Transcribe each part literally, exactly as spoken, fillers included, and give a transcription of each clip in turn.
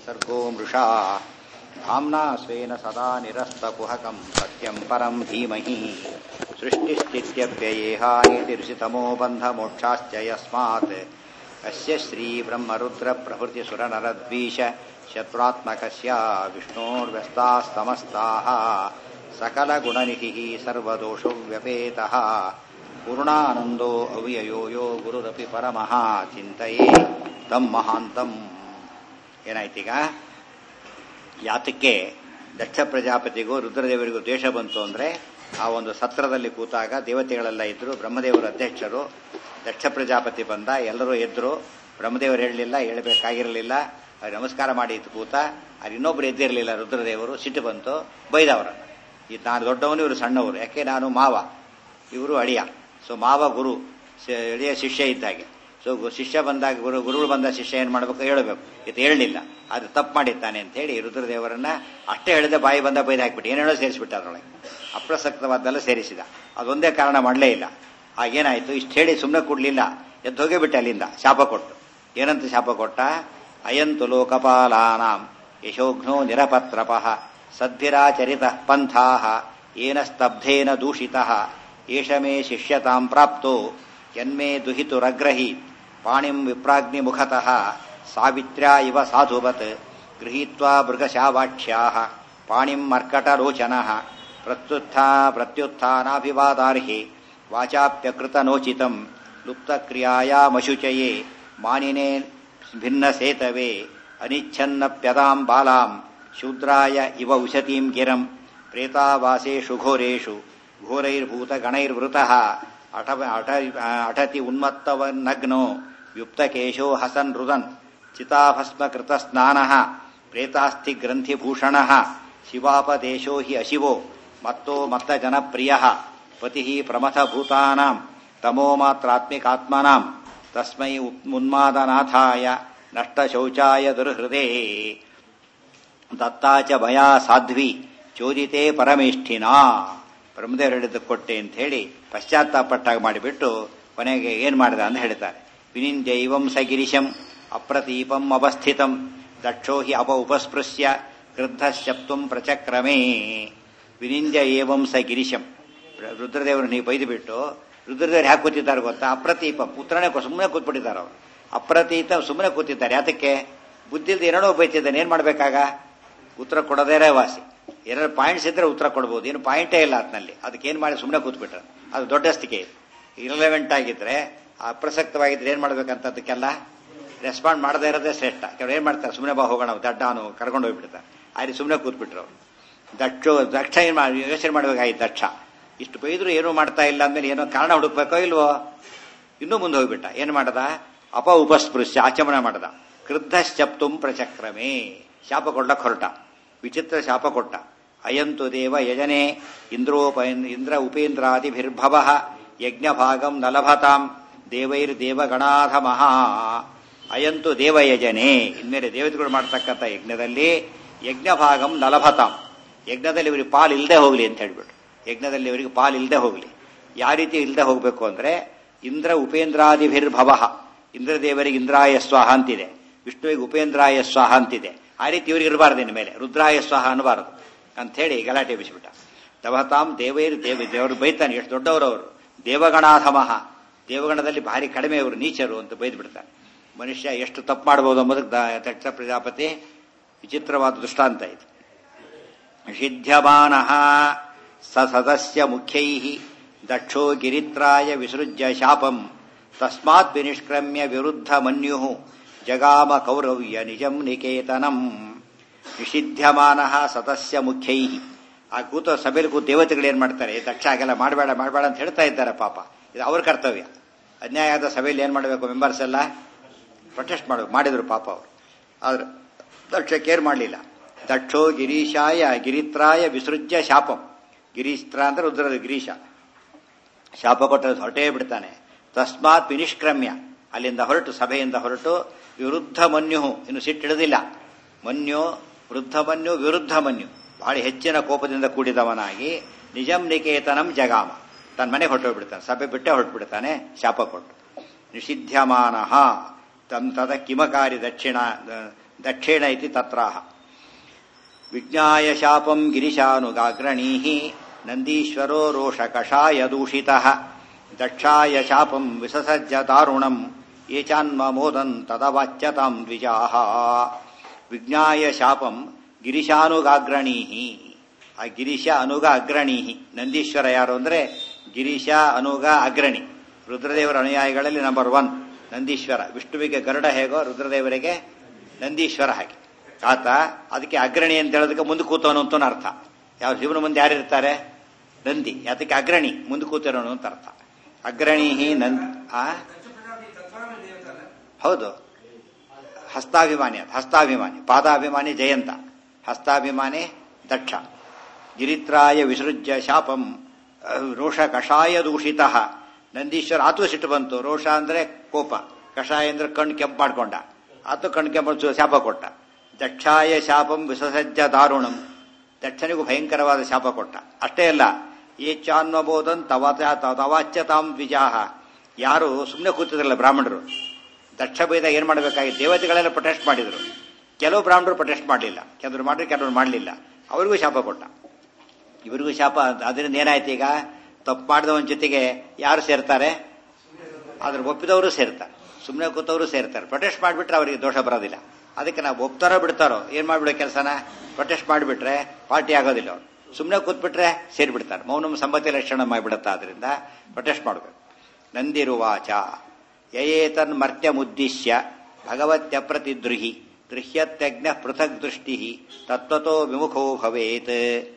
सर्गो मृषा धाम्ना स्वेन सदा निरस्तकुहकं सत्यं परं धीमहि सृष्टिस्थित्यप्ययेहानितिर्षितमो बन्धमोक्षाश्च यस्मात् अस्य श्रीब्रह्मरुद्रप्रभृतिसुरनरद्वीष शत्रुरात्मकस्य विष्णोर्व्यस्तास्तमस्ताः सकलगुणनिधिः सर्वदोषव्यपेतः पूर्णानन्दो ಅವ್ಯಯೋ ಯೋ ಗುರುರಪಿ ಪರಮಃ ಚಿಂತೆಯೇ ತಂ ಮಹಾಂತಂ. ಏನಾಯ್ತೀಗ, ಯಾತಕ್ಕೆ ದಕ್ಷ ಪ್ರಜಾಪತಿಗೂ ರುದ್ರದೇವರಿಗೂ ದ್ವೇಷ ಬಂತು ಅಂದರೆ, ಆ ಒಂದು ಸತ್ರದಲ್ಲಿ ಕೂತಾಗ ದೇವತೆಗಳೆಲ್ಲ ಇದ್ರು, ಬ್ರಹ್ಮದೇವರು ಅಧ್ಯಕ್ಷರು. ದಕ್ಷ ಪ್ರಜಾಪತಿ ಬಂದ, ಎಲ್ಲರೂ ಎದ್ರು. ಬ್ರಹ್ಮದೇವರು ಹೇಳಲಿಲ್ಲ, ಹೇಳಬೇಕಾಗಿರಲಿಲ್ಲ. ಅವ್ರು ನಮಸ್ಕಾರ ಮಾಡಿ ಇದ್ದು ಕೂತ. ಅದು ಇನ್ನೊಬ್ರು ಎದ್ದಿರಲಿಲ್ಲ, ರುದ್ರದೇವರು. ಸಿಟ್ಟು ಬಂತು, ಬೈದವರನ್ನು. ಇದು ನಾನು ದೊಡ್ಡವನು, ಇವರು ಸಣ್ಣವರು. ಯಾಕೆ ನಾನು ಮಾವ, ಇವರು ಅಳಿಯ. ಸೊ ಮಾವ ಗುರು, ಎಳೆಯ ಶಿಷ್ಯ ಇದ್ದಾಗೆ. ಸೊ ಶಿಷ್ಯ ಬಂದಾಗ ಗುರು ಗುರುಗಳು ಬಂದ ಶಿಷ್ಯ ಏನ್ ಮಾಡ್ಬೇಕು, ಹೇಳಬೇಕು. ಇದು ಹೇಳಲಿಲ್ಲ, ಅದು ತಪ್ಪು ಮಾಡಿದ್ದಾನೆ ಅಂತ ಹೇಳಿ ರುದ್ರದೇವರನ್ನ ಅಷ್ಟೇ ಹೇಳಿದ ಬಾಯಿ ಬಂದ ಬೈದು ಹಾಕ್ಬಿಟ್ಟು ಏನೇಳೋ ಸೇರಿಸ್ಬಿಟ್ಟ. ಅದರೊಳಗೆ ಅಪ್ರಸಕ್ತವಾದ್ದೆಲ್ಲ ಸೇರಿಸಿದ. ಅದೊಂದೇ ಕಾರಣ ಮಾಡಲೇ ಇಲ್ಲ. ಆಗೇನಾಯ್ತು, ಇಷ್ಟು ಹೇಳಿ ಸುಮ್ಮನೆ ಕೊಡ್ಲಿಲ್ಲ, ಎದ್ದು ಹೋಗೇ ಬಿಟ್ಟೆ ಅಲ್ಲಿಂದ. ಶಾಪ ಕೊಟ್ಟು ಏನಂತ ಶಾಪ ಕೊಟ್ಟ? ಅಯಂತು ಲೋಕಪಾಲಾನಾಂ ಯಶೋಘ್ನೋ ನಿರಪತ್ರಪಃ ಸದ್ಭಿರಾಚರಿತ ಪಂಥಾಃ ಏನ ಸ್ತಬ್ಧೇನ ದೂಷಿತಃ ಏಷ ಮೇ ಶಿಷ್ಯತಾಂ ಪ್ರಾಪ್ತೋ ಯನ್ಮೇ ದುಹಿತುರಗ್ರಹೀತ್ ಪಾಣಿಂ ವಿಪ್ರಾಗ್ನಿ ಮುಖತಃ ಸಾವಿತ್ರ್ಯಾ ಇವ ಸಾಧುವತ್ ಗೃಹೀತ್ವಾ ಮೃಗಶಾವಾಕ್ಷ್ಯಾಃ ಪಾಣಿಂ ಮರ್ಕಟರೋಚನಃ ಪ್ರತ್ಯುತ್ಥಾ ಪ್ರತ್ಯುತ್ಥಾನಾಭಿವಾದಾರ್ಹಿ ವಾಚಾಪ್ಯಕೃತನೋಚಿತಂ ಲುಪ್ತಕ್ರಿಯಾಯಾಮಶುಚಯೇ ಮಾನಿನೇ ಭಿನ್ನಸೇತವೇ ಅನಿಚ್ಛನ್ನಪ್ಯದಾಂ ಬಾಲಾಂ ಶೂದ್ರಾಯ ಇವ ಉಶತೀಂ ಗಿರಂ ಪ್ರೇತಾವಾಸೇಷು ಘೋರೇಷು ಘೋರೈರ್ಭೂತಗಣೈರ್ವೃತಃ ಅಠ ಅಠತಿ ಉನ್ಮತ್ತವನ್ನಗ್ನೋ ಯುಕ್ತಕೇಶೋ ಹಸನ್ ರುದನ್ ಚಿತಾಭಸ್ಮಕೃತ ಸ್ನಾನಃ ಪ್ರೇತಾಸ್ಥಿ ಗ್ರಂಥಿಭೂಷಣಃ ಶಿವಾಪದೇಶೋ ಹಿ ಅಶಿವೋ ಮತ್ತೋ ಮತ್ತ ಜನಪ್ರಿಯಃ ಪತಿಃ ಪ್ರಮಥಭೂತಾನಾಂ ತಮೋ ಮಾತ್ರಾತ್ಮಿಕಾತ್ಮನಾಂ ತಸ್ಮೈ ಉನ್ಮಾದನಾಥಾಯ ನಷ್ಟಶೌಚಾಯ ದುರ್ಹೃದೇ ದತ್ತಾಚ ಭಯಾ ಸಾಧ್ವಿ ಚೋದಿತೆ ಪರಮೇಷ್ಠಿನಾ. ಬ್ರಹ್ಮದೇವರು ಹೇಳಿದ್ದು ಕೊಟ್ಟೆ ಅಂತ ಹೇಳಿ ಪಶ್ಚಾತ್ತಾಪಟ್ಟಾಗ ಮಾಡಿಬಿಟ್ಟು ಕೊನೆಗೆ ಏನ್ ಮಾಡಿದ ಅಂತ ಹೇಳ್ತಾರೆ. ವಿನಿಂದ್ಯೈವಂ ಸ ಗಿರಿಶಂ ಅಪ್ರತೀಪಂ ಅವಸ್ಥಿತಂ ದಕ್ಷೋ ಹಿ ಅಪ ಉಪಸ್ಪೃಶ್ಯ ಕ್ರುದ್ಧಶ್ಚಪ್ತುಂ ಪ್ರಚಕ್ರಮೇ. ವಿನಿಂದ್ಯ ಏವಂ ಸ ಗಿರಿಶಂ, ರುದ್ರದೇವರು ನೀವು ಬೈದು ಬಿಟ್ಟು, ರುದ್ರದೇವರು ಯಾಕೆ ಕೂತಿದ್ದಾರೆ ಗೊತ್ತಾ? ಅಪ್ರತೀಪ, ಪುತ್ರನೇ ಸುಮ್ಮನೆ ಕೂತ್ಬಿಟ್ಟಿದ್ದಾರೆ ಅವರು. ಅಪ್ರತೀತ ಸುಮ್ಮನೆ ಕೂತಿದ್ದಾರೆ. ಯಾತಕ್ಕೆ? ಬುದ್ಧಿಲ್ದ ಎರಡೋ ಬೈತಿದ್ದಾನೆ. ಏನ್ ಮಾಡ್ಬೇಕಾಗ? ಉತ್ತರ ಕೊಡೋದೇರೇ ವಾಸಿ. ಎರಡು ಪಾಯಿಂಟ್ಸ್ ಇದ್ರೆ ಉತ್ತರ ಕೊಡ್ಬೋದು, ಏನು ಪಾಯಿಂಟೇ ಇಲ್ಲ ಅದ್ನಲ್ಲಿ. ಅದಕ್ಕೆ ಏನ್ ಮಾಡಿ ಸುಮ್ಮನೆ ಕೂತ್ಬಿಟ್ರೆ ಅದು ದೊಡ್ಡಸ್ತಿಕೆ. ಇರಲೆವೆಂಟ್ ಆಗಿದ್ರೆ, ಅಪ್ರಸಕ್ತವಾಗಿದ್ರೆ ಏನ್ ಮಾಡ್ಬೇಕಂತ ಅದಕ್ಕೆಲ್ಲ ರೆಸ್ಪಾಂಡ್ ಮಾಡದೇ ಇರೋದೇ ಶ್ರೇಷ್ಠ. ಕೆಲವ್ರು ಏನ್ ಮಾಡ್ತಾರೆ, ಸುಮ್ಮನೆ ಬಾ ಹೋಗೋಣ ದಡ್ಡಾನು ಕರ್ಕೊಂಡು ಹೋಗ್ಬಿಡ್ತಾರೆ. ಅಲ್ಲಿ ಸುಮ್ಮನೆ ಕೂತ್ಬಿಟ್ರು ಅವರು. ದಕ್ಷ ದಕ್ಷ ಏನ್ ಮಾಡಿ ಯೋಚನೆ ಮಾಡ್ಬೇಕಾಗಿತ್ತು. ದಕ್ಷ ಇಷ್ಟು ಬೈದ್ರು ಏನೂ ಮಾಡ್ತಾ ಇಲ್ಲ ಅಂದ್ಮೇಲೆ ಏನೋ ಕಾರಣ ಹುಡುಕ್ಬೇಕೋ ಇಲ್ವೋ, ಇನ್ನೂ ಮುಂದೆ ಹೋಗ್ಬಿಟ್ಟ. ಏನ್ ಮಾಡದ? ಅಪ ಉಪಸ್ಪೃಶ್ಯ, ಆಚಮನ ಮಾಡದ. ಕ್ರುದ್ಧಶ್ಚಪ್ತುಂ ಪ್ರಚಕ್ರಮೇ, ಶಾಪ ಕೊಡ್ಲಕ್ ಹೊರಟ. ವಿಚಿತ್ರ ಶಾಪ ಕೊಟ್ಟ. ಅಯಂತು ದೇವ ಯಜನೆ ಇಂದ್ರೋಪ ಇಂದ್ರ ಉಪೇಂದ್ರಾದಿಭಿರ್ಭವ ಯಜ್ಞಭಾಗಂ ನಲಭತಾಂ ದೇವೈರ್ದೇವಗಣಾಧಮಃ. ಅಯಂತು ದೇವಯಜನೆ, ಇನ್ಮೇಲೆ ದೇವತೆಗಳು ಮಾಡ್ತಕ್ಕಂಥ ಯಜ್ಞದಲ್ಲಿ ಯಜ್ಞಭಾಗಂ ನಲಭತಾಂ, ಯಜ್ಞದಲ್ಲಿ ಇವರಿಗೆ ಪಾಲ್ ಇಲ್ಲದೆ ಹೋಗ್ಲಿ ಅಂತ ಹೇಳ್ಬಿಟ್ರು. ಯಜ್ಞದಲ್ಲಿ ಇವರಿಗೆ ಪಾಲ್ ಇಲ್ಲದೆ ಹೋಗ್ಲಿ. ಯಾವ ರೀತಿ ಇಲ್ಲದೆ ಹೋಗ್ಬೇಕು ಅಂದ್ರೆ, ಇಂದ್ರ ಉಪೇಂದ್ರಾದಿಭಿರ್ಭವ, ಇಂದ್ರದೇವರಿಗೆ ಇಂದ್ರಾಯ ಸ್ವಾಹ ಅಂತಿದೆ, ವಿಷ್ಣುವಿಗೆ ಉಪೇಂದ್ರಾಯ ಸ್ವಾಹ ಅಂತಿದೆ. ಆ ರೀತಿ ಇವ್ರಿಗೆ ಇರಬಾರ್ದು, ಇನ್ನು ಮೇಲೆ ರುದ್ರಾಯ ಸ್ವಾಹ ಅನ್ನಬಾರದು ಅಂತ ಹೇಳಿ ಗಲಾಟೆ ಬಿಸಿಬಿಟ್ಟ. ದವತಾಂ ದೇವೈರ್ ದೇವ, ದೇವರು ಬೈತಾನೆ, ಎಷ್ಟು ದೊಡ್ಡವರವರು. ದೇವಗಣಾಧಮಃ, ದೇವಗಣದಲ್ಲಿ ಭಾರಿ ಕಡಿಮೆ ಅವರು, ನೀಚರು ಅಂತ ಬೈದು ಬಿಡ್ತಾನೆ. ಮನುಷ್ಯ ಎಷ್ಟು ತಪ್ಪು ಮಾಡಬಹುದು ಎಂಬುದಕ್ಕೆ ದಕ್ಷ ಪ್ರಜಾಪತಿ ವಿಚಿತ್ರವಾದ ದೃಷ್ಟಾಂತ ಇದು. ನಿಷಿಧ್ಯಮಾನಃ ಸ ಸದಸ್ಯ ಮುಖ್ಯೈಃ ದಕ್ಷೋ ಗಿರಿತ್ರಾಯ ವಿಸೃಜ್ಯ ಶಾಪಂ ತಸ್ಮಾತ್ ವಿನಿಷ್ಕ್ರಮ್ಯ ವಿರುದ್ಧ ಮನ್ಯುಃ ಜಗಾಮ ಕೌರವ್ಯ ನಿಜಂ ನಿಕೇತನಂ. ನಿಷಿಧ್ಯಮಾನ ಸದಸ್ಯ ಮುಖ್ಯೈ, ಆ ಕೂತ ಸಭೆಯಲ್ಲಿ ಕೂತ ದೇವತೆಗಳು ಏನ್ ಮಾಡ್ತಾರೆ, ದಕ್ಷ ಹಾಗೆಲ್ಲ ಮಾಡಬೇಡ ಮಾಡಬೇಡ ಅಂತ ಹೇಳ್ತಾ ಇದ್ದಾರೆ. ಪಾಪ ಇದು ಅವ್ರ ಕರ್ತವ್ಯ. ಅನ್ಯಾಯ ಆದ ಸಭೆಯಲ್ಲಿ ಏನ್ ಮಾಡಬೇಕು, ಮೆಂಬರ್ಸ್ ಎಲ್ಲ ಪ್ರೊಟೆಸ್ಟ್ ಮಾಡಬೇಕು. ಮಾಡಿದ್ರು ಪಾಪ ಅವರು. ಆದ್ರೆ ದಕ್ಷ ಕೇರ್ ಮಾಡಲಿಲ್ಲ. ದಕ್ಷೋ ಗಿರೀಶಾಯ ಗಿರಿತ್ರಾಯ ವಿಸೃಜ್ಯ ಶಾಪಂ, ಗಿರೀಶ್ತ್ರ ಅಂದ್ರೆ ರುದ್ರದ ಗಿರೀಶ, ಶಾಪ ಕೊಟ್ಟ ಹೊರಟೇ ಬಿಡ್ತಾನೆ. ತಸ್ಮಾತ್ ವಿನಿಷ್ಕ್ರಮ್ಯ, ಅಲ್ಲಿಂದ ಹೊರಟು, ಸಭೆಯಿಂದ ಹೊರಟು, ವಿರುದ್ಧ ಮನ್ಯು, ಇನ್ನು ಸಿಟ್ಟಿಡಿದಿಲ್ಲ. ಮನ್ಯು ವೃದ್ಧ ಮನ್ಯು ವಿರುದ್ಧ ಮನ್ಯು, ಬಹಳ ಹೆಚ್ಚಿನ ಕೋಪದಿಂದ ಕೂಡಿದವನಾಗಿ ನಿಜಂ ನಿಕೇತನಂ ಜಗಾಮ, ತನ್ನ ಮನೆಗೆ ಹೊರಟೋಗ್ಬಿಡ್ತಾನೆ. ಸಭೆ ಬಿಟ್ಟೆ ಹೊರಟುಬಿಡ್ತಾನೆ ಶಾಪ ಕೊಟ್ಟು. ನಿಷಿಧ್ಯಮಾನ ತಂ ತದ ಕಿಮಕಾರಿ ದಕ್ಷಿಣ ದಕ್ಷಿಣ ಇತಿ ತತ್ರಾಹ. ವಿಜ್ಞಾಯ ಶಾಪಂ ಗಿರಿಶಾನುಗಾಗ್ರಣೀಃ ನಂದೀಶ್ವರೋ ರೋಷ ಕಷಾಯ ದೂಷಿತಃ ದಕ್ಷಾಯ ಶಾಪಂ ವಿಸಸಜ್ಜ ದಾರುಣಂ ಯೇ ಚಾನ್ಮಮೋದನ್ ತದವಾಚ್ಯತಾಂ ದ್ವಿಜಾಃ. ವಿಜ್ಞಾಯ ಶಾಪಂ ಗಿರಿಶಾನುಗಾಗ್ರಣೀಃ. ಆ ಗಿರೀಶ ಅನುಗ ಅಗ್ರಣೀಹಿ. ನಂದೀಶ್ವರ ಯಾರು ಅಂದ್ರೆ ಗಿರೀಶ ಅನುಗ ಅಗ್ರಣಿ, ರುದ್ರದೇವರ ಅನುಯಾಯಿಗಳಲ್ಲಿ ನಂಬರ್ ಒನ್ ನಂದೀಶ್ವರ. ವಿಷ್ಣುವಿಗೆ ಗರುಡ ಹೇಗೋ ರುದ್ರದೇವರಿಗೆ ನಂದೀಶ್ವರ ಹಾಗೆ ಆತ. ಅದಕ್ಕೆ ಅಗ್ರಣಿ ಅಂತ ಹೇಳೋದಕ್ಕೆ ಮುಂದೆ ಕೂತವನು ಅಂತ ಅರ್ಥ. ಯಾವ ಶಿವನ ಮುಂದೆ ಯಾರಿರ್ತಾರೆ? ನಂದಿ. ಅದಕ್ಕೆ ಅಗ್ರಣಿ, ಮುಂದೆ ಕೂತಿರೋನು ಅಂತ ಅರ್ಥ. ಅಗ್ರಣೀಹಿ ನಂದ್ ಆ ಹೌದು, ಹಸ್ತಾಭಿಮಾನಿ. ಅದು ಹಸ್ತಾಭಿಮಾನಿ. ಪಾದಾಭಿಮಾನಿ ಜಯಂತ, ಹಸ್ತಾಭಿಮಾನಿ ದಕ್ಷ. ಗಿರಿತ್ರಾಯ ವಿಸೃಜ್ಯ ಶಾಪಂ ರೋಷ ಕಷಾಯ ದೂಷಿತ. ನಂದೀಶ್ವರ ಆತು ಸಿಟ್ಟು ಬಂತು. ರೋಷ ಅಂದ್ರೆ ಕೋಪ, ಕಷಾಯ ಅಂದ್ರೆ ಕಣ್ಣು ಕೆಂಪು ಮಾಡ್ಕೊಂಡ. ಆತು ಕಣ್ಣು ಕೆಂಪು ಶಾಪ ಕೊಟ್ಟ. ದಕ್ಷಾಯ ಶಾಪಂ ವಿಸಸಜ್ಜ ದಾರುಣಂ. ದಕ್ಷನಿಗೂ ಭಯಂಕರವಾದ ಶಾಪ ಕೊಟ್ಟ. ಅಷ್ಟೇ ಅಲ್ಲ, ಯೇ ಚಾನ್ವಬೋಧನ್ ತವಾಚ್ಯತಾಂ ದ್ವಿಜಾಹ. ಯಾರು ಸುಮ್ಮನೆ ಕೂತಿದ್ರಲ್ಲ ಬ್ರಾಹ್ಮಣರು, ದಕ್ಷ ಬೈದ ಏನ್ ಮಾಡಬೇಕಾಗಿ ದೇವತೆಗಳೆಲ್ಲ ಪ್ರೊಟೆಸ್ಟ್ ಮಾಡಿದ್ರು. ಕೆಲವು ಬ್ರಾಹ್ಮಣರು ಪ್ರೊಟೆಸ್ಟ್ ಮಾಡಲಿಲ್ಲ, ಕೆಲವರು ಮಾಡಿದ್ರು ಕೆಲವರು ಮಾಡಲಿಲ್ಲ. ಅವರಿಗೂ ಶಾಪ ಕೊಟ್ಟ, ಇವರಿಗೂ ಶಾಪ. ಅದರಿಂದ ಏನಾಯ್ತು? ಈಗ ತಪ್ಪು ಮಾಡಿದವನ ಜೊತೆಗೆ ಯಾರು ಸೇರ್ತಾರೆ? ಅದ್ರ ಒಪ್ಪಿದವರು ಸೇರ್ತಾರೆ, ಸುಮ್ಮನೆ ಕೂತವರು ಸೇರ್ತಾರೆ. ಪ್ರೊಟೆಸ್ಟ್ ಮಾಡಿಬಿಟ್ರೆ ಅವರಿಗೆ ದೋಷ ಬರೋದಿಲ್ಲ. ಅದಕ್ಕೆ ನಾವು ಒಪ್ತಾರೋ ಬಿಡ್ತಾರೋ ಏನ್ ಮಾಡ್ಬಿಡೋ ಕೆಲಸನ ಪ್ರೊಟೆಸ್ಟ್ ಮಾಡಿಬಿಟ್ರೆ ಪಾರ್ಟಿ ಆಗೋದಿಲ್ಲ. ಅವ್ರು ಸುಮ್ಮನೆ ಕೂತ್ಬಿಟ್ರೆ ಸೇರಿಬಿಡ್ತಾರೆ. ಮೌನಂ ಸಂಬತಿ ಲಕ್ಷಣ ಮಾಡಿಬಿಡುತ್ತಾ. ಅದರಿಂದ ಪ್ರೊಟೆಸ್ಟ್ ಮಾಡಬೇಕು. ನಂದಿರುವಾಚ ಯಯೇತನ್ ಮರ್ತ್ಯಮುದ್ದಿಶ್ಯ ಭಗವತ್ಯಪ್ರತಿದ್ರುಹಿ ದೃಶ್ಯತ್ಯಜ್ಞ ಪೃಥಕ್ ದೃಷ್ಟಿ ತತ್ವತೋ ವಿಮುಖೋ ಭವೇತ್.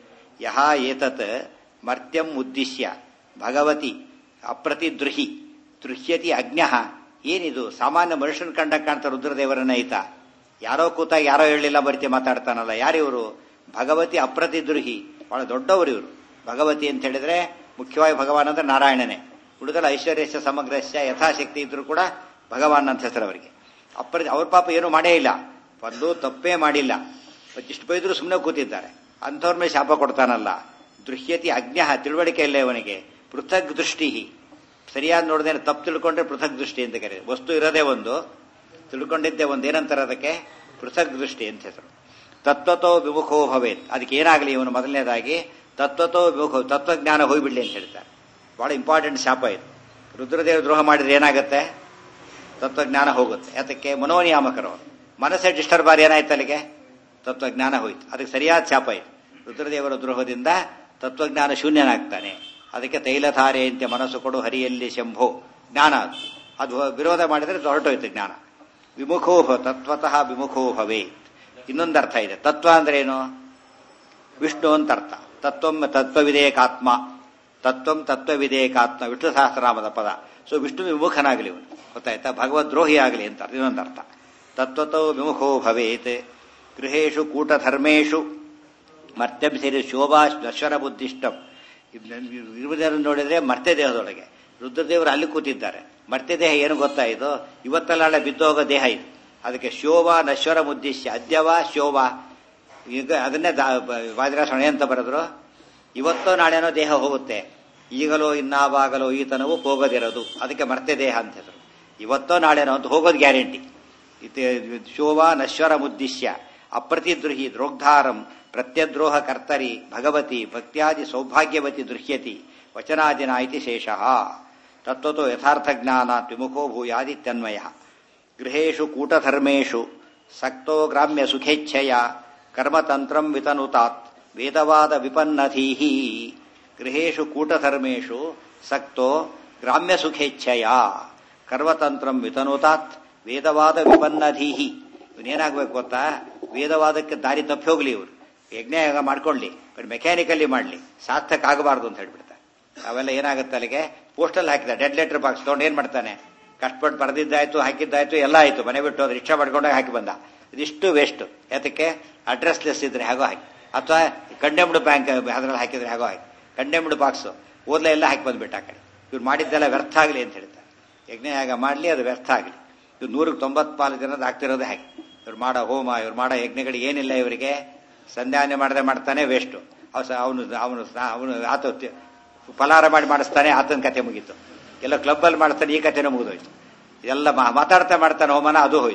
ಯಹ ಏತತ್ ಮರ್ತ್ಯಂ ಉದ್ದಿಶ್ಯ ಭಗವತಿ ಅಪ್ರತಿದ್ರುಹಿ ದೃಶ್ಯತಿ ಅಜ್ಞ. ಏನಿದು? ಸಾಮಾನ್ಯ ಮನುಷ್ಯನ ಕಂಡ ಕಾಣ್ತಾ ರುದ್ರದೇವರನ್ನ ಈತ ಯಾರೋ ಕೂತಾಗ ಯಾರೋ ಹೇಳಲಿಲ್ಲ ಬರಿತಿ ಮಾತಾಡ್ತಾನಲ್ಲ. ಯಾರಿವರು? ಭಗವತಿ ಅಪ್ರತಿದ್ರುಹಿ. ಬಹಳ ದೊಡ್ಡವರು ಇವರು. ಭಗವತಿ ಅಂತ ಹೇಳಿದ್ರೆ ಮುಖ್ಯವಾಗಿ ಭಗವಾನ್ ಅಂದ್ರೆ ನಾರಾಯಣನೇ. ಉಳಿದಲ್ಲ ಐಶ್ವರ್ಯಸ್ಯ ಸಮಗ್ರಸ್ಯ ಯಥಾಶಕ್ತಿ ಇದ್ರು ಕೂಡ ಭಗವಾನ್ ಅಂತ ಹೆಸರು ಅವರಿಗೆ. ಅಪ್ರ ಅವ್ರ ಪಾಪ ಏನು ಮಾಡೇ ಇಲ್ಲ, ಒಂದು ತಪ್ಪೇ ಮಾಡಿಲ್ಲ. ಇಷ್ಟು ಬೈದ್ರು ಸುಮ್ಮನೆ ಕೂತಿದ್ದಾರೆ. ಅಂಥವ್ರ ಮೇಲೆ ಶಾಪ ಕೊಡ್ತಾನಲ್ಲ. ದೃಶ್ಯತಿ ಅಜ್ಞ, ತಿಳುವಳಿಕೆ ಇಲ್ಲ ಇವನಿಗೆ. ಪೃಥಕ್ ದೃಷ್ಟಿ, ಸರಿಯಾದ ನೋಡಿದ್ರೆ ತಪ್ಪು ತಿಳ್ಕೊಂಡ್ರೆ ಪೃಥಕ್ ದೃಷ್ಟಿ ಅಂತ ಕರೀತಾರೆ. ವಸ್ತು ಇರೋದೇ ಒಂದು, ತಿಳ್ಕೊಂಡಿದ್ದೆ ಒಂದು. ಏನಂತಾರೆ ಅದಕ್ಕೆ? ಪೃಥಕ್ ದೃಷ್ಟಿ ಅಂತ ಹೆಸರು. ತತ್ವತೋ ವಿಮುಖೋ ಭವೇತ್. ಅದಕ್ಕೆ ಏನಾಗಲಿ ಇವನು ಮೊದಲನೇದಾಗಿ ತತ್ವತೋ ವಿಮುಖ, ತತ್ವಜ್ಞಾನ ಹೋಗ್ಬಿಡ್ಲಿ ಅಂತ ಹೇಳ್ತಾರೆ. ಬಹಳ ಇಂಪಾರ್ಟೆಂಟ್ ಶಾಪ ಇದು. ರುದ್ರದೇವ ದ್ರೋಹ ಮಾಡಿದ್ರೆ ಏನಾಗುತ್ತೆ? ತತ್ವಜ್ಞಾನ ಹೋಗುತ್ತೆ. ಅದಕ್ಕೆ ಮನೋನಿಯಾಮಕರು ಮನಸ್ಸೇ ಡಿಸ್ಟರ್ಬ್ ಆಗಿ ಏನಾಯ್ತು ಅಲ್ಲಿಗೆ? ತತ್ವಜ್ಞಾನ ಹೋಯ್ತು. ಅದಕ್ಕೆ ಸರಿಯಾದ ಶಾಪ ಇದು. ರುದ್ರದೇವರ ದ್ರೋಹದಿಂದ ತತ್ವಜ್ಞಾನ ಶೂನ್ಯನಾಗ್ತಾನೆ. ಅದಕ್ಕೆ ತೈಲಧಾರೆಯಂತೆ ಮನಸ್ಸು ಕೊಡು ಹರಿಯಲ್ಲಿ ಶಂಭೋ ಜ್ಞಾನ. ಅದು ಅದು ವಿರೋಧ ಮಾಡಿದ್ರೆ ಹೊರಟೋಯ್ತು ಜ್ಞಾನ. ವಿಮುಖೋ ಭವ, ತತ್ವತಃ ವಿಮುಖೋ ಭವೇತ್. ಇನ್ನೊಂದು ಅರ್ಥ ಇದೆ. ತತ್ವ ಅಂದ್ರೆ ಏನು? ವಿಷ್ಣು ಅಂತ ಅರ್ಥ. ತತ್ವಂ ತತ್ವವಿದೇಕಾತ್ಮ, ತತ್ವಂ ತತ್ವವಿದೇಕಾತ್ಮ ವಿಷ್ಣು ಸಹಸ್ರನಾಮದ ಪದ. ಸೊ ವಿಷ್ಣು ವಿಮುಖನಾಗಲಿ ಇವನು, ಗೊತ್ತಾಯ್ತಾ? ಭಗವದ್ರೋಹಿ ಆಗಲಿ ಅಂತ ಇನ್ನೊಂದು ಅರ್ಥ. ತತ್ವತೋ ವಿಮುಖೋ ಭವೇತ್. ಗೃಹೇಶು ಕೂಟಧರ್ಮೇಶು ಮರ್ತ್ಯಂ ಸೇರಿ ಶೋಭಾ ನಶ್ವರ ಬುದ್ಧಿಷ್ಟಂ. ಇರುವುದನ್ನು ನೋಡಿದ್ರೆ ಮರ್ತ್ಯ ದೇಹದೊಳಗೆ ರುದ್ರದೇವರು ಅಲ್ಲಿ ಕೂತಿದ್ದಾರೆ. ಮರ್ತ್ಯ ದೇಹ ಏನು ಗೊತ್ತಾ? ಇದು ಇವತ್ತಲ್ಲ ಬಿದ್ದೋಗೋ ದೇಹ ಇದು. ಅದಕ್ಕೆ ಶೋಭಾ ನಶ್ವರ ಮುದ್ದಿಶ್ಯ ಅದ್ಯವ ಶೋಭಾ. ಈಗ ಅದನ್ನೇ ವಾದಿರಾಸಣ ಅಂತ ಬರೆದ್ರು. ಇವತ್ತೋ ನಾಳೆನೋ ದೇಹ ಹೋಗುತ್ತೆ, ಈಗಲೋ ಇನ್ನಾವಾಗಲೋ ಈತನವು ಹೋಗೋದಿರೋದು. ಅದಕ್ಕೆ ಮರ್ತ್ಯ ದೇಹ ಅಂತ ಹೆಸರು. ಇವತ್ತೋ ನಾಳೆನೋ ಅಂತ ಹೋಗೋದು ಗ್ಯಾರಂಟಿ. ಶೋಭಾ ನಶ್ವರ ಮುದ್ದಿಶ್ಯ ಅಪ್ರತಿದ್ರುಹಿ ದ್ರೋಗ್ಧಾರಂ ಪ್ರತ್ಯದ್ರೋಹ ಕರ್ತರಿ ಭಗವತಿ ಭಕ್ತ್ಯಾದಿ ಸೌಭಾಗ್ಯವತಿ ದೃಶ್ಯತಿ ವಚನಾದಿನ ಇತಿ ಶೇಷಃ. ತತ್ವತೋ ಯಥಾರ್ಥ ಜ್ಞಾನಾತ್ ವಿಮುಖೋ ಭೂಯಾದಿತ್ಯನ್ವಯ. ಗೃಹೇಶು ಕೂಟಧರ್ಮೇಶು ಸಕ್ತೋ ಗ್ರಾಮ್ಯ ಸುಖೇಚ್ಛಯ ಕರ್ಮತಂತ್ರಂ ವಿತನುತಾತ್ ವೇದವಾದ ವಿಪನ್ನಧೀಹಿ. ಗೃಹೇಶು ಕೂಟಧರ್ಮೇಶು ಸಕ್ತೋ ಗ್ರಾಮ್ಯ ಸುಖೇಚ್ಛಯ ಕರ್ಮತಂತ್ರಂ ವಿತನುತಾತ್ ವೇದವಾದ ವಿಪನ್ನಧೀಹಿ. ಇವನೇನಾಗ್ಬೇಕು ಗೊತ್ತಾ? ವೇದವಾದಕ್ಕೆ ದಾರಿ ತಪ್ಪಿ ಹೋಗ್ಲಿ, ಇವರು ಯಜ್ಞ ಮಾಡ್ಕೊಳ್ಳಿ, ಬಟ್ ಮೆಕ್ಯಾನಿಕಲಿ ಮಾಡಲಿ, ಸಾರ್ಥಕ ಆಗಬಾರ್ದು ಅಂತ ಹೇಳ್ಬಿಡ್ತಾರೆ. ಅವೆಲ್ಲ ಏನಾಗುತ್ತೆ ಅಲ್ಲಿಗೆ? ಪೋಸ್ಟಲ್ ಹಾಕಿದ ಡೆಡ್ ಲೆಟರ್ ಬಾಕ್ಸ್ ತಗೊಂಡು ಏನ್ ಮಾಡ್ತಾನೆ? ಕಷ್ಟಪಟ್ಟು ಬರೆದಿದ್ದಾಯ್ತು, ಹಾಕಿದ್ದಾಯ್ತು, ಎಲ್ಲ ಆಯ್ತು, ಮನೆ ಬಿಟ್ಟು ಹೋದ್ರೆ ರಿಕ್ಷಾ ಮಾಡ್ಕೊಂಡಾಗ ಹಾಕಿ ಬಂದ. ಇದಿಷ್ಟು ವೇಸ್ಟ್. ಯಾತಕ್ಕೆ? ಅಡ್ರೆಸ್ ಲೆಸ್ ಇದ್ರೆ ಹೇಗೋ ಹಾಕಿ, ಅಥವಾ ಕಂಡೆಮ್ಡ್ ಬ್ಯಾಂಕ್ ಅದ್ರಲ್ಲಿ ಹಾಕಿದ್ರೆ ಹೇಗೋ ಹಾಕಿ, ಕಂಡೆಮ್ಡ್ ಬಾಕ್ಸ್ ಓದ್ಲ ಎಲ್ಲ ಹಾಕಿ ಬಂದ್ಬಿಟ್ಟು ಆ ಕಡೆ. ಇವ್ರು ಮಾಡಿದ್ದೆಲ್ಲ ವ್ಯರ್ಥ ಆಗಲಿ ಅಂತ ಹೇಳ್ತಾರೆ. ಯಜ್ಞ ಯಾಗ ಮಾಡಲಿ, ಅದು ವ್ಯರ್ಥ ಆಗಲಿ. ಇವ್ರು ನೂರಕ್ಕೆ ತೊಂಬತ್ತು ಪಾಲು ಜನದ ಆಗ್ತಿರೋದೇ ಹಾಕಿ. ಇವ್ರು ಮಾಡೋ ಹೋಮ, ಇವ್ರು ಮಾಡೋ ಯಜ್ಞಗಳು ಏನಿಲ್ಲ ಇವರಿಗೆ. ಸಂಧ್ಯಾನೆ ಮಾಡದೆ ಮಾಡ್ತಾನೆ, ವೇಸ್ಟು. ಅವನು ಅವನು ಅವನು ಆತ ಫಲಾರ ಮಾಡಿ ಮಾಡಿಸ್ತಾನೆ, ಆತನ ಕತೆ ಮುಗೀತು. ಎಲ್ಲ ಕ್ಲಬ್ಬಲ್ಲಿ ಮಾಡಿಸ್ತಾನೆ, ಈ ಕಥೆನೂ ಮುಗಿದೋಯ್ತು. ಎಲ್ಲ ಮಾತಾಡ್ತಾ ಮಾಡ್ತಾನೆ ಹೋಮನ, ಅದು ಹೋಯ್ತು.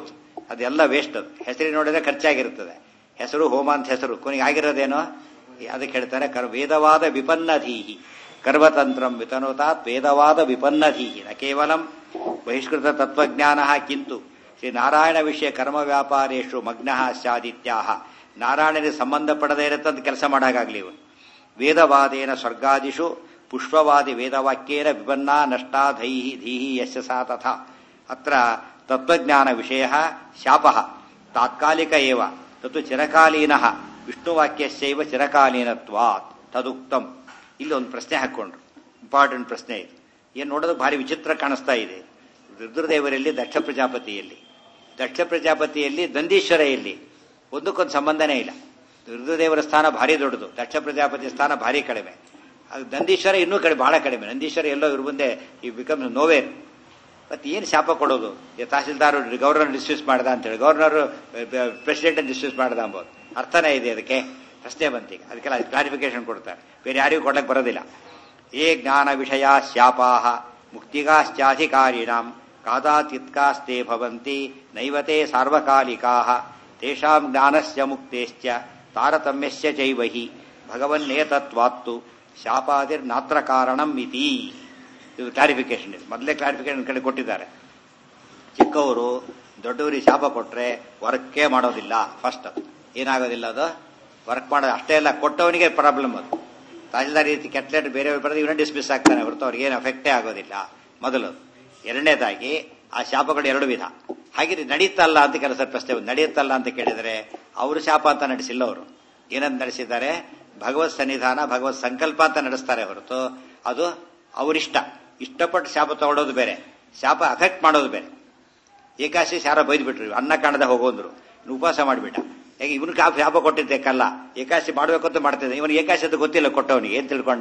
ಅದೆಲ್ಲ ವೇಸ್ಟ್. ಅದು ಹೆಸರು ನೋಡಿದ್ರೆ ಖರ್ಚಾಗಿರ್ತದೆ. ಹೆಸರು ಹೋಮ ಅಂತ ಹೆಸರು, ಕೊನೆಗೆ ಆಗಿರೋದೇನೋ ಅದಕ್ಕೆ ಹೇಳ್ತಾರೆ ಕರ್ ವೇದವಾದ ವಿಪನ್ನಧೀಹಿ ಕರ್ಮತಂತ್ರಂ ವಿತನುತಾತ್ ವೇದವಾದ ವಿಪನ್ನಧೀಹಿ ನ ಕೇವಲಂ ಬಹಿಷ್ಕೃತ ತತ್ವಜ್ಞಾನ ಕಿಂತು ಶ್ರೀ ನಾರಾಯಣ ವಿಷಯ ಕರ್ಮ ವ್ಯಾಪಾರೇಶು ಮಗ್ನಃ ಸ್ಯಾದಿತ್ಯಾಹ. ನಾರಾಯಣನಿಗೆ ಸಂಬಂಧಪಡದೇ ಇರತ್ತಂತ ಕೆಲಸ ಮಾಡಾಗಲಿ ಇವನು. ವೇದವಾದೇನ ಸ್ವರ್ಗಾದಿಷು ಪುಷ್ಪವಾದಿ ವೇದವಾಕ್ಯೇನ ವಿಪನ್ನಾ ನಷ್ಟಾ ಧೈಹಿ ಧೀಹಿ ಯಸ್ಯ ಸಾ ತಥಾ. ಅತ್ರ ತತ್ವಜ್ಞಾನ ವಿಷಯ ಶಾಪಃ ತಾತ್ಕಾಲಿಕ ಏವ ತತ್ತು ಚಿರಕಾಲೀನಃ ವಿಷ್ಣುವಾಕ್ಯಸ್ಯೈವ ಚಿರಕಾಲೀನತ್ವಾತ್ ತದುಕ್ತಂ. ಇಲ್ಲಿ ಒಂದು ಪ್ರಶ್ನೆ ಹಾಕೊಂಡ್ರು, ಇಂಪಾರ್ಟೆಂಟ್ ಪ್ರಶ್ನೆ ಇದು. ಏನು ನೋಡೋದು ಭಾರಿ ವಿಚಿತ್ರ ಕಾಣಿಸ್ತಾ ಇದೆ. ರುದ್ರದೇವರಲ್ಲಿ, ದಕ್ಷ ಪ್ರಜಾಪತಿಯಲ್ಲಿ, ದಕ್ಷ ಪ್ರಜಾಪತಿಯಲ್ಲಿ, ನಂದೀಶ್ವರ ಇಲ್ಲಿ ಒಂದಕ್ಕೊಂದು ಸಂಬಂಧನೇ ಇಲ್ಲ. ರುದ್ರದೇವರ ಸ್ಥಾನ ಭಾರಿ ದೊಡ್ಡದು, ದಕ್ಷ ಪ್ರಜಾಪತಿ ಸ್ಥಾನ ಭಾರಿ ಕಡಿಮೆ. ಅದು ನಂದೀಶ್ವರ ಇನ್ನೂ ಕಡಿಮೆ, ಬಹಳ ಕಡಿಮೆ. ನಂದೀಶ್ವರ ಎಲ್ಲೋ ಇವ್ರ ಮುಂದೆ ಈ ಬಿಕಮ್ ನೋವೇರ್. ಮತ್ತೆ ಏನು ಶಾಪ ಕೊಡೋದು? ತಹಸೀಲ್ದಾರ್ ಗವರ್ನರ್ ಡಿಸ್ಮಿಸ್ ಮಾಡ್ದ ಅಂತೇಳಿ ಗವರ್ನರ್ ಪ್ರೆಸಿಡೆಂಟ್ ಡಿಸ್ಮಿಸ್ ಮಾಡ್ದ ಅಂಬೋದು ಅರ್ಥನೇ ಇದೆ ಅದಕ್ಕೆ? ಪ್ರಶ್ನೆ ಬಂತೀಗ. ಅದಕ್ಕೆಲ್ಲ ಕ್ಲಾರಿಫಿಕೇಶನ್ ಕೊಡ್ತಾರೆ, ಬೇರೆ ಯಾರಿಗೂ ಕೊಡಕ್ಕೆ ಬರೋದಿಲ್ಲ. ಏ ಜ್ಞಾನ ವಿಷಯ ಶಾಪಾಹ ಮುಕ್ತಿಗಾಶ್ಚಾಧಿಕಾರಿಣಾಂ ಕಾದಾಚಿತ್ಕಾಸ್ತೆ ಭವಂತಿ ನೈವತೆ ಸಾರ್ವಕಾಲಿಕಾಃ ತೇಷಾಂ ಜ್ಞಾನಸ್ಯ ಮುಕ್ತೇಶ್ಚ ತಾರತಮ್ಯಸ್ಯ ಚೈವಹಿ ಭಗವನ್ನೇತತ್ವಾತ್ತು ಶಾಪಾದಿರ್ನಾತ್ರ ಕಾರಣಂ ಇತಿ. ಇದು ಕ್ಲಾರಿಫಿಕೇಶನ್ ಇದೆ. ಮೊದಲೇ ಕ್ಲಾರಿಫಿಕೇಶನ್ ಕಡೆ ಕೊಟ್ಟಿದ್ದಾರೆ. ಚಿಕ್ಕವರು ದೊಡ್ಡವರಿಗೆ ಶಾಪ ಕೊಟ್ರೆ ವರ್ಕೇ ಮಾಡೋದಿಲ್ಲ. ಫಸ್ಟ್ ಏನಾಗೋದಿಲ್ಲ, ಅದು ವರ್ಕ್ ಮಾಡೋದು ಅಷ್ಟೇ ಅಲ್ಲ, ಕೊಟ್ಟವನಿಗೆ ಪ್ರಾಬ್ಲಮ್. ಅದು ತಹಸೀಲ್ದಾರ್ ರೀತಿ ಕೆಟ್ಟ ಲೆಟರ್ ಬೇರೆಯವ್ರು ಬರೆದು ಇವನೇ ಡಿಸ್ಮಿಸ್ ಆಗ್ತಾನೆ ಹೊರತು ಅವ್ರಿಗೆ ಏನು ಎಫೆಕ್ಟೇ ಆಗೋದಿಲ್ಲ. ಮೊದಲು. ಎರಡನೇದಾಗಿ ಆ ಶಾಪಗಳು ಎರಡು ವಿಧ. ಹಾಗೆ ನಡೀತಲ್ಲ ಅಂತ ಕೆಲಸ ಪ್ರಶ್ನೆ ನಡೆಯುತ್ತಲ್ಲ ಅಂತ ಕೇಳಿದರೆ ಅವರು ಶಾಪ ಅಂತ ನಡೆಸಿಲ್ಲ. ಅವರು ಏನಂತ ನಡೆಸಿದ್ದಾರೆ? ಭಗವತ್ ಸನ್ನಿಧಾನ, ಭಗವತ್ ಸಂಕಲ್ಪ ಅಂತ ನಡೆಸ್ತಾರೆ ಹೊರತು ಅದು ಅವರಿಷ್ಟ. ಇಷ್ಟಪಟ್ಟು ಶಾಪ ತಗೊಳ್ಳೋದು ಬೇರೆ, ಶಾಪ ಅಫೆಕ್ಟ್ ಮಾಡೋದು ಬೇರೆ. ಏಕಾಶಿ ಶಾರ ಬೈದ್ಬಿಟ್ರು, ಅನ್ನ ಕಾಣದ ಹೋಗೋಂದ್ರು, ಉಪವಾಸ ಮಾಡಿಬಿಟ್ಟ. ಹೇಗೆ ಇವನು ಶಾಪ ಕೊಟ್ಟಿದ್ದಕ್ಕಲ್ಲ, ಏಕಾಶಿ ಮಾಡಬೇಕು ಅಂತ ಮಾಡ್ತಿದ್ದೆ. ಇವನು ಏಕಾಶಿ ಅಂತ ಗೊತ್ತಿಲ್ಲ ಕೊಟ್ಟವನಿಗೆ. ಏನ್ ತಿಳ್ಕೊಂಡ?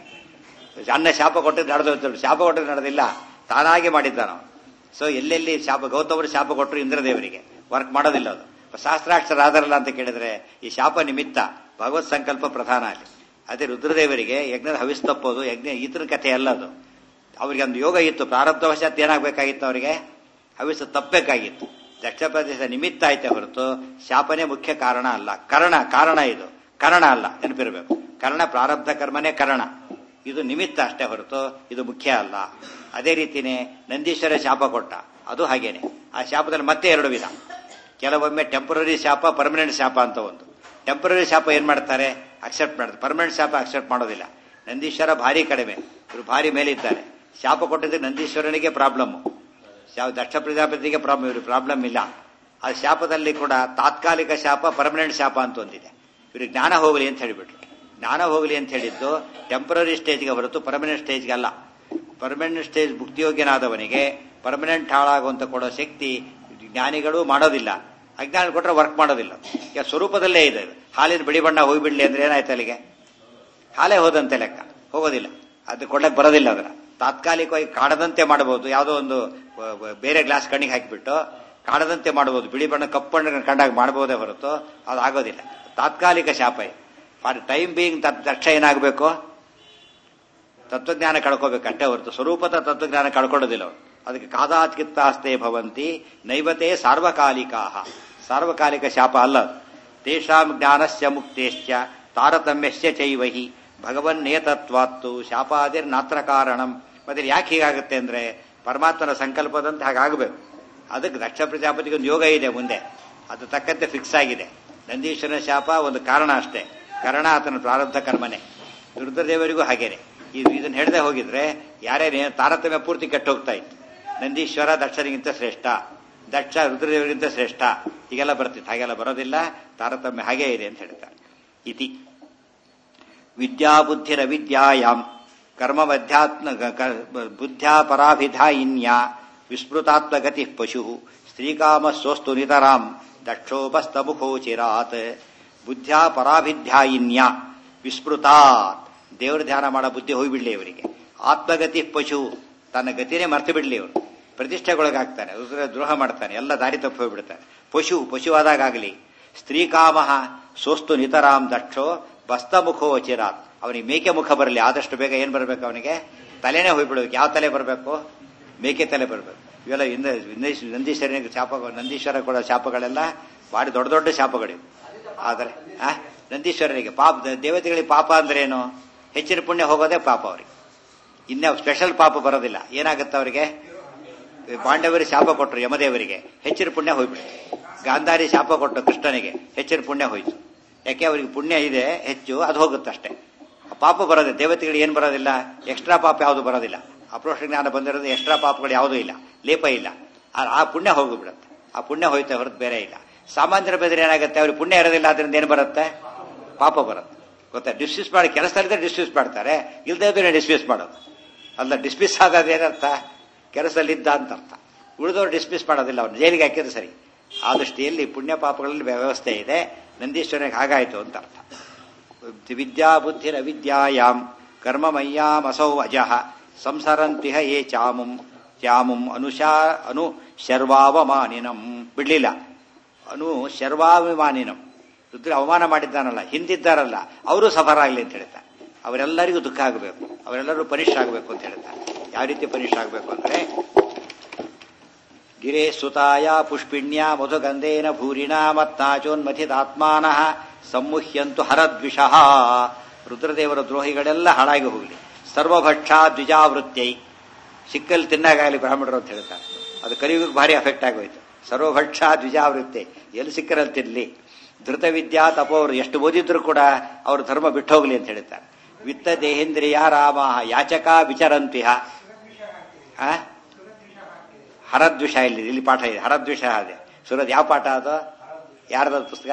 ಅನ್ನ ಶಾಪ ಕೊಟ್ಟಿದ್ದು ನಡೆದೋಯ್ತು. ಶಾಪ ಕೊಟ್ಟಿದ್ದು ನಡೆದಿಲ್ಲ, ತಾನಾಗಿ ಮಾಡಿದ್ದಾನ. ಸೊ ಎಲ್ಲೆಲ್ಲಿ ಶಾಪ, ಗೌತಮರು ಶಾಪ ಕೊಟ್ಟರು ಇಂದ್ರದೇವರಿಗೆ, ವರ್ಕ್ ಮಾಡೋದಿಲ್ಲ ಅದು. ಶಾಸ್ತ್ರಾಕ್ಷರ ಆಧಾರಲ್ಲ ಅಂತ ಕೇಳಿದ್ರೆ ಈ ಶಾಪ ನಿಮಿತ್ತ, ಭಗವತ್ ಸಂಕಲ್ಪ ಪ್ರಧಾನ ಅಲ್ಲಿ. ಅದೇ ರುದ್ರದೇವರಿಗೆ ಯಜ್ಞದ ಹವಿಸ್ ತಪ್ಪೋದು ಯಜ್ಞ ಈತನ ಕಥೆ ಅಲ್ಲ ಅದು. ಅವ್ರಿಗೆ ಒಂದು ಯೋಗ ಇತ್ತು, ಪ್ರಾರಬ್ಧವಶಾತ್ ಏನಾಗಬೇಕಾಗಿತ್ತು, ಅವರಿಗೆ ಹವಿಸ್ ತಪ್ಪಬೇಕಾಗಿತ್ತು. ದಕ್ಷ ಪ್ರದೇಶ ನಿಮಿತ್ತ ಆಯ್ತೆ ಹೊರತು ಶಾಪನೇ ಮುಖ್ಯ ಕಾರಣ ಅಲ್ಲ. ಕರ್ಣ ಕಾರಣ, ಇದು ಕರ್ಣ ಅಲ್ಲ, ನೆನಪಿರಬೇಕು. ಕರ್ಣ ಪ್ರಾರಬ್ಧ ಕರ್ಮನೇ ಕರ್ಣ, ಇದು ನಿಮಿತ್ತ ಅಷ್ಟೇ ಹೊರತು ಇದು ಮುಖ್ಯ ಅಲ್ಲ. ಅದೇ ರೀತಿನೇ ನಂದೀಶ್ವರ ಶಾಪ ಕೊಟ್ಟ, ಅದು ಹಾಗೇನೆ. ಆ ಶಾಪದಲ್ಲಿ ಮತ್ತೆ ಎರಡು ವಿಧ. ಕೆಲವೊಮ್ಮೆ ಟೆಂಪರರಿ ಶಾಪ, ಪರ್ಮನೆಂಟ್ ಶಾಪ ಅಂತ ಒಂದು. ಟೆಂಪರರಿ ಶಾಪ ಏನ್ ಮಾಡ್ತಾರೆ? ಅಕ್ಸೆಪ್ಟ್ ಮಾಡ್ತಾರೆ. ಪರ್ಮನೆಂಟ್ ಶಾಪ ಅಕ್ಸೆಪ್ಟ್ ಮಾಡೋದಿಲ್ಲ. ನಂದೀಶ್ವರ ಭಾರಿ ಕಡಿಮೆ, ಇವರು ಭಾರಿ ಮೇಲಿದ್ದಾರೆ. ಶಾಪ ಕೊಟ್ಟಿದ್ರೆ ನಂದೀಶ್ವರನಿಗೆ ಪ್ರಾಬ್ಲಮ್, ದಕ್ಷ ಪ್ರಜಾಪತಿಗೆ ಪ್ರಾಬ್ಲಮ್, ಇವ್ರಿಗೆ ಪ್ರಾಬ್ಲಮ್ ಇಲ್ಲ. ಆ ಶಾಪದಲ್ಲಿ ಕೂಡ ತಾತ್ಕಾಲಿಕ ಶಾಪ, ಪರ್ಮನೆಂಟ್ ಶಾಪ ಅಂತ ಒಂದಿದೆ. ಇವ್ರಿಗೆ ಜ್ಞಾನ ಹೋಗಲಿ ಅಂತ ಹೇಳಿಬಿಟ್ರು. ಜ್ಞಾನ ಹೋಗಲಿ ಅಂತ ಹೇಳಿದ್ದು ಟೆಂಪರರಿ ಸ್ಟೇಜ್ಗೆ ಹೊರತು ಪರ್ಮನೆಂಟ್ ಸ್ಟೇಜ್ಗೆ ಅಲ್ಲ. ಪರ್ಮನೆಂಟ್ ಸ್ಟೇಜ್ ಮುಕ್ತಿಯೋಗ್ಯನಾದವನಿಗೆ ಪರ್ಮನೆಂಟ್ ಹಾಳಾಗುವಂತ ಕೊಡೋ ಶಕ್ತಿ ಜ್ಞಾನಿಗಳು ಮಾಡೋದಿಲ್ಲ. ಅಜ್ಞಾನ ಕೊಟ್ಟರೆ ವರ್ಕ್ ಮಾಡೋದಿಲ್ಲ. ಈಗ ಸ್ವರೂಪದಲ್ಲೇ ಇದೆ. ಹಾಲಿನ ಬಿಳಿ ಬಣ್ಣ ಹೋಗ್ಬಿಡ್ಲಿ ಅಂದ್ರೆ ಏನಾಯ್ತು ಅಲ್ಲಿಗೆ? ಹಾಲೇ ಹೋದಂತೆ ಲೆಕ್ಕ, ಹೋಗೋದಿಲ್ಲ. ಅದು ಕೊಡ್ಲಕ್ಕೆ ಬರೋದಿಲ್ಲ. ಅದರ ತಾತ್ಕಾಲಿಕವಾಗಿ ಕಾಡದಂತೆ ಮಾಡಬಹುದು. ಯಾವುದೋ ಒಂದು ಬೇರೆ ಗ್ಲಾಸ್ ಕಣ್ಣಿಗೆ ಹಾಕಿಬಿಟ್ಟು ಕಾಡದಂತೆ ಮಾಡಬಹುದು. ಬಿಳಿ ಬಣ್ಣ ಕಪ್ಪು ಬಣ್ಣ ಕಂಡಾಗ ಮಾಡಬಹುದೇ ಹೊರತು ಅದು ಆಗೋದಿಲ್ಲ. ತಾತ್ಕಾಲಿಕ ಶಾಪ. ಫಾರ್ ಟೈಮ್ ಬೀಯಿಂಗ್ ದಕ್ಷ ಏನಾಗಬೇಕು? ತತ್ವಜ್ಞಾನ ಕಳ್ಕೋಬೇಕು ಅಷ್ಟೇ ಹೊರತು ಸ್ವರೂಪದ ತತ್ವಜ್ಞಾನ ಕಳ್ಕೊಳ್ಳೋದಿಲ್ಲ ಅವರು. ಅದಕ್ಕೆ ಕಾದಾತ್ಕಿತ್ತಾಸ್ತೆ ಭವಂತಿ ನೈವತೆ ಸಾರ್ವಕಾಲಿಕಾ. ಸಾರ್ವಕಾಲಿಕ ಶಾಪ ಅಲ್ಲ. ತೇಷಾಂ ಜ್ಞಾನಸ್ಯ ಮುಕ್ತೇಶ್ಚ ತಾರತಮ್ಯಸ್ಯ ಚೈವಹಿ ಭಗವನ್ನೇತತ್ವಾತ್ತು ಶಾಪಾದಿರ್ ನಾತ್ರ ಕಾರಣಂ. ಮತ್ತೆ ಯಾಕೆ ಹೀಗಾಗುತ್ತೆ ಅಂದ್ರೆ ಪರಮಾತ್ಮನ ಸಂಕಲ್ಪದಂತೆ ಹಾಗಾಗಬೇಕು. ಅದಕ್ಕೆ ದಕ್ಷ ಪ್ರಜಾಪತಿಗೆ ಒಂದು ಯೋಗ ಇದೆ ಮುಂದೆ, ಅದು ತಕ್ಕಂತೆ ಫಿಕ್ಸ್ ಆಗಿದೆ. ನಂದೀಶ್ವರನ ಶಾಪ ಒಂದು ಕಾರಣ ಅಷ್ಟೇ, ಕಾರಣ ಆತನ ಪ್ರಾರಬ್ಧ ಕರ್ಮನೆ. ರುದ್ರದೇವರಿಗೂ ಹಾಗೇನೆ. ಇದನ್ನ ಹೇಳದೆ ಹೋಗಿದ್ರೆ ಯಾರ್ಯಾರೇ ತಾರತಮ್ಯ ಪೂರ್ತಿ ಕೆಟ್ಟು ಹೋಗ್ತಾ ಇತ್ತು. ನಂದೀಶ್ವರ ದಕ್ಷನಿಗಿಂತ ಶ್ರೇಷ್ಠ, ದಕ್ಷ ರುದ್ರದೇವರಿಗಿಂತ ಶ್ರೇಷ್ಠ, ಹೀಗೆಲ್ಲ ಬರ್ತಿತ್ತು. ಹಾಗೆಲ್ಲ ಬರೋದಿಲ್ಲ, ತಾರತಮ್ಯ ಹಾಗೇ ಇದೆ ಅಂತ ಹೇಳ್ತಾರೆ. ಇತಿ ವಿದ್ಯಾಬುದ್ಧಿರವಿದ್ಯಾಯಾಂ ಕರ್ಮವಧ್ಯಾತ್ಮ ಬುದ್ಧ್ಯಾ ಪರಾಭಿಧಾಯಿನ್ಯ ವಿಸ್ಮೃತಾತ್ಮಗತಿ ಪಶು ಸ್ತ್ರೀಕಾಮ ಸ್ವಸ್ತು ನಿತರಾಂ ದಕ್ಷೋಪಸ್ತಮುಖೋಚಿರಾತ್. ಬುದ್ಧ್ಯಾ ಪರಾಭಿಧ್ಯಾಯಿನ್ಯ ವಿಸ್ಮೃತಾತ್, ದೇವ್ರ ಧ್ಯಾನ ಮಾಡೋ ಬುದ್ಧಿ ಹೋಗ್ಬಿಡ್ಲಿ ಇವರಿಗೆ. ಆತ್ಮಗತಿ ಪಶು, ತನ್ನ ಗತಿನೇ ಮರ್ತು ಬಿಡ್ಲಿ ಇವರು. ಪ್ರತಿಷ್ಠೆಗೊಳಗಾಗ್ತಾನೆ, ದ್ರೋಹ ಮಾಡ್ತಾನೆ, ಎಲ್ಲ ದಾರಿ ತಪ್ಪಿ ಹೋಗ್ಬಿಡ್ತಾನೆ. ಪಶು ಪಶುವಾದಾಗಲಿ. ಸ್ತ್ರೀಕಾಮ ಸೋಸ್ತು ನಿತರಾಂ ದಕ್ಷೋ ಬಸ್ತಮುಖೋ ಚಿರಾತ್. ಅವನಿಗೆ ಮೇಕೆ ಮುಖ ಬರಲಿ, ಆದಷ್ಟು ಬೇಗ ಏನ್ ಬರಬೇಕು ಅವನಿಗೆ? ತಲೆನೇ ಹೋಗ್ಬಿಡ್ಬೇಕು. ಯಾವ ತಲೆ ಬರಬೇಕು? ಮೇಕೆ ತಲೆ ಬರಬೇಕು. ಇವೆಲ್ಲ ಇಂದ ನಂದೀಶ್ವರನಿಗೆ ಶಾಪ, ನಂದೀಶ್ವರ ಕೊಡೋ ಶಾಪಗಳೆಲ್ಲ ಭಾರಿ ದೊಡ್ಡ ದೊಡ್ಡ ಶಾಪಗಳಿವೆ. ಆದರೆ ಆ ನಂದೀಶ್ವರನಿಗೆ ಪಾಪ, ದೇವತೆಗಳಿಗೆ ಪಾಪ ಅಂದ್ರೆ ಏನು? ಹೆಚ್ಚಿನ ಪುಣ್ಯ ಹೋಗೋದೇ ಪಾಪ ಅವರಿಗೆ. ಇನ್ನ ಸ್ಪೆಷಲ್ ಪಾಪ ಬರೋದಿಲ್ಲ. ಏನಾಗುತ್ತೆ ಅವರಿಗೆ? ಪಾಂಡವರಿಗೆ ಶಾಪ ಕೊಟ್ಟರು ಯಮದೇವರಿಗೆ, ಹೆಚ್ಚಿನ ಪುಣ್ಯ ಹೋಗ್ಬಿಡ್ತು. ಗಾಂಧಾರಿ ಶಾಪ ಕೊಟ್ಟು ಕೃಷ್ಣನಿಗೆ, ಹೆಚ್ಚಿನ ಪುಣ್ಯ ಹೋಯ್ತು. ಯಾಕೆ? ಅವರಿಗೆ ಪುಣ್ಯ ಇದೆ ಹೆಚ್ಚು, ಅದು ಹೋಗುತ್ತಷ್ಟೇ. ಪಾಪ ಬರೋದಿಲ್ಲ. ದೇವತೆಗಳಿಗೆ ಏನು ಬರೋದಿಲ್ಲ? ಎಕ್ಸ್ಟ್ರಾ ಪಾಪ ಯಾವುದು ಬರೋದಿಲ್ಲ. ಅಪ್ರೋಷ ಜ್ಞಾನ ಬಂದಿರೋದು ಎಕ್ಸ್ಟ್ರಾ ಪಾಪಗಳು ಯಾವುದೂ ಇಲ್ಲ, ಲೇಪ ಇಲ್ಲ. ಆ ಪುಣ್ಯ ಹೋಗಿಬಿಡುತ್ತೆ. ಆ ಪುಣ್ಯ ಹೋಯ್ತಾ ಹೊರತು ಬೇರೆ ಇಲ್ಲ. ಸಾಮಾನ್ಯರ ಬೆದ್ರೆ ಏನಾಗುತ್ತೆ? ಅವ್ರಿಗೆ ಪುಣ್ಯ ಇರೋದಿಲ್ಲ, ಅದರಿಂದ ಏನು ಬರುತ್ತೆ? ಪಾಪ ಬರುತ್ತೆ. ಗೊತ್ತಾ? ಡಿಸ್ಮಿಸ್ ಮಾಡಿ ಕೆಲಸದಲ್ಲಿದ್ದರೆ ಡಿಸ್ಮಿಸ್ ಮಾಡ್ತಾರೆ, ಇಲ್ಲದೇ ಇದ್ರೆ ಡಿಸ್ಮಿಸ್ ಮಾಡೋದು ಅಲ್ಲ. ಡಿಸ್ಮಿಸ್ ಆಗೋದೇನರ್ಥ? ಕೆಲಸದಲ್ಲಿದ್ದ ಅಂತ ಅರ್ಥ. ಉಳಿದವರು ಡಿಸ್ಮಿಸ್ ಮಾಡೋದಿಲ್ಲ, ಅವ್ರು ಜೈಲಿಗೆ ಹಾಕಿದ್ರೆ ಸರಿ. ಆ ದೃಷ್ಟಿಯಲ್ಲಿ ಪುಣ್ಯ ಪಾಪಗಳಲ್ಲಿ ವ್ಯವಸ್ಥೆ ಇದೆ. ನಂದೀಶ್ವರನಿಗೆ ಹಾಗಾಯಿತು ಅಂತ ಅರ್ಥ. ವಿದ್ಯಾ ಬುದ್ಧಿರ ವಿದ್ಯಾಯಾಮ್ ಕರ್ಮಮಯ್ಯಾಮ್ ಅಸೌ ಅಜಃ ಸಂಸರಂತಿಹ ಯೇ ಚಾಮುಂ ಚಾಮುಂ ಅನುಶಾ ಅನು ಶರ್ವಾವಮಾನಿನಂ. ಬಿಡ್ಲಿಲ್ಲ. ಅನು ಶರ್ವಾವಿಮಾನಿನಂ. ರುದ್ರ ಅವಮಾನ ಮಾಡಿದ್ದಾನಲ್ಲ, ಹಿಂದಿದ್ದಾರಲ್ಲ, ಅವರು ಸಫರ್ ಆಗಲಿ ಅಂತ ಹೇಳ್ತಾರೆ. ಅವರೆಲ್ಲರಿಗೂ ದುಃಖ ಆಗಬೇಕು, ಅವರೆಲ್ಲರೂ ಪನಿಷ್ ಆಗಬೇಕು ಅಂತ ಹೇಳ್ತಾರೆ. ಯಾವ ರೀತಿ ಪನಿಷ್ ಆಗಬೇಕು ಅಂದ್ರೆ, ಗಿರೇ ಸುತಾಯ ಪುಷ್ಪಿಣ್ಯ ಮಧುಗಂಧೇನ ಭೂರಿಣಾ ಮತ್ನಾಚೋನ್ಮಥಿತಾತ್ಮಾನಃ ಸಮ್ಮುಹ್ಯಂತು ಹರದ್ವಿಷಃ. ರುದ್ರದೇವರ ದ್ರೋಹಿಗಳೆಲ್ಲ ಹಾಳಾಗಿ ಹೋಗಲಿ. ಸರ್ವಭಕ್ಷ ದ್ವಿಜಾವೃತ್ಯೈ. ಸಿಕ್ಕಲ್ಲಿ ತಿನ್ನಾಗಲಿ ಬ್ರಾಹ್ಮಣರು ಅಂತ ಹೇಳ್ತಾರೆ. ಅದು ಕಲಿಯುಗಕ್ಕೆ ಭಾರಿ ಅಫೆಕ್ಟ್ ಆಗೋಯ್ತು. ಸರ್ವಭಕ್ಷ ದ್ವಿಜಾವೃತ್ತಿ, ಎಲ್ಲಿ ಸಿಕ್ಕರಲ್ಲಿ ತಿನ್ಲಿ. ಧೃತ ವಿದ್ಯಾ ತಪೋರು ಎಷ್ಟು ಓದಿದ್ರು ಕೂಡ ಅವರು ಧರ್ಮ ಬಿಟ್ಟು ಹೋಗ್ಲಿ ಅಂತ ಹೇಳ್ತಾರೆ. ವಿತ್ತ ದೇಹೇಂದ್ರಿಯ ರಾಮ ಯಾಚಕ ವಿಚರಂತಿಹ. ಹರದ್ವಿಷ ಇಲ್ಲಿ ಇಲ್ಲಿ ಪಾಠ ಇದೆ. ಹರದ್ವಿಷ ಅದೇ ಸುರದ್ ಯಾವ ಪಾಠ ಅದು? ಯಾರದ ಪುಸ್ತಕ?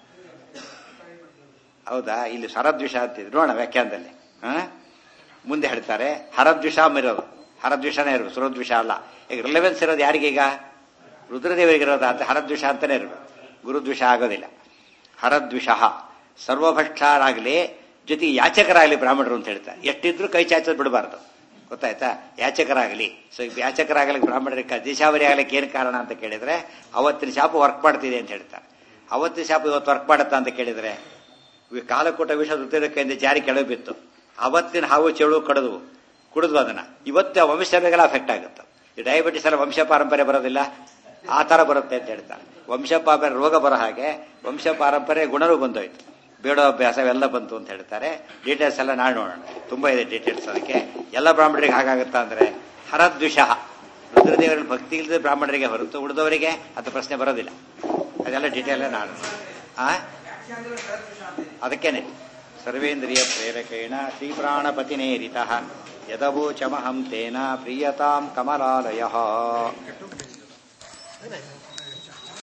ಹೌದಾ? ಇಲ್ಲಿ ಹರದ್ವಿಷ ಅಂತಿದ್ರು ನೋಡೋಣ ವ್ಯಾಖ್ಯಾನದಲ್ಲಿ. ಹ ಮುಂದೆ ಹೇಳ್ತಾರೆ ಹರದ್ವಿಷ ಇರೋದು. ಹರದ್ವಿಷನೇ ಇರೋದು, ಸುರದ್ವಿಷ ಅಲ್ಲ. ಈಗ ರಿಲೆವೆನ್ಸ್ ಇರೋದು ಯಾರಿಗೀಗ? ರುದ್ರದೇವರಿಗಿರೋದ ಅಂತ ಹರದ್ವಿಷ ಅಂತಾನೆ ಇರಬೇಕು, ಗುರುದ್ವಿಷ ಆಗೋದಿಲ್ಲ. ಹರದ್ವಿಷ ಸರ್ವಭಕ್ಷರಾಗಲಿ, ಜೊತೆಗೆ ಯಾಚಕರಾಗಲಿ ಬ್ರಾಹ್ಮಣರು ಅಂತ ಹೇಳ್ತಾರೆ. ಎಷ್ಟಿದ್ರು ಕೈ ಚಾಚೋದು ಬಿಡಬಾರ್ದು, ಗೊತ್ತಾಯ್ತಾ? ಯಾಚಕರಾಗಲಿ. ಸೊ ಯಾಚಕರಾಗಲಿಕ್ಕೆ ಬ್ರಾಹ್ಮಣರಿಗೆ ದೇಶಾವರಿ ಆಗ್ಲಿಕ್ಕೆ ಏನು ಕಾರಣ ಅಂತ ಕೇಳಿದ್ರೆ, ಅವತ್ತಿನ ಶಾಪ ವರ್ಕ್ ಮಾಡ್ತಿದೆ ಅಂತ ಹೇಳ್ತಾರೆ. ಅವತ್ತಿನ ಶಾಪ ಇವತ್ತು ವರ್ಕ್ ಮಾಡುತ್ತಾ ಅಂತ ಕೇಳಿದ್ರೆ, ಕಾಲಕೂಟ ವಿಷ ಋತುರಕ್ಕಿಂದ ಜಾರಿ ಕೆಳಗೆ ಬಿತ್ತು. ಅವತ್ತಿನ ಹಾವು ಚೆಳು ಕಡದು ಕುಡಿದ್ವು ಅದನ್ನ. ಇವತ್ತು ವಂಶಗಳಿಗೆಲ್ಲ ಅಫೆಕ್ಟ್ ಆಗುತ್ತೆ. ಈ ಡಯಾಬಿಟಿಸ್ ಎಲ್ಲ ವಂಶ ಪಾರಂಪರ್ಯ ಬರೋದಿಲ್ಲ, ಆ ತರ ಬರುತ್ತೆ ಅಂತ ಹೇಳ್ತಾರೆ. ವಂಶ ಪಾರಂಪರ್ಯ ರೋಗ ಬರೋ ಹಾಗೆ ವಂಶ ಪಾರಂಪರ್ಯ ಗುಣನೂ ಬಂದೋಯ್ತು, ಬೇಡೋ ಅಭ್ಯಾಸ ಎಲ್ಲ ಬಂತು ಅಂತ ಹೇಳ್ತಾರೆ. ಡೀಟೇಲ್ಸ್ ಎಲ್ಲ ನಾಳೆ ನೋಡೋಣ, ತುಂಬಾ ಇದೆ ಡೀಟೇಲ್ಸ್. ಅದಕ್ಕೆ ಎಲ್ಲ ಬ್ರಾಹ್ಮಣರಿಗೆ ಹಾಗಾಗುತ್ತಾ ಅಂದ್ರೆ ಹರದ್ವಿಷ. ರುದ್ರದೇವರಲ್ಲಿ ಭಕ್ತಿ ಇಲ್ಲದೆ ಬ್ರಾಹ್ಮಣರಿಗೆ ಹೊರತು ಉಳಿದವರಿಗೆ ಅದು ಪ್ರಶ್ನೆ ಬರೋದಿಲ್ಲ. ಅದೆಲ್ಲ ಡೀಟೇಲ್ ನಾಡು. ಆ ಅದಕ್ಕೇನೆ ಸರ್ವೇಂದ್ರಿಯ ಪ್ರೇರಕೇಣ ಶ್ರೀ ಪ್ರಾಣಪತಿನೇರಿತ ಯದವೋಚಮಹಂ ತೇನ ಪ್ರಿಯತಾಂ ಕಮಲಾಲಯ.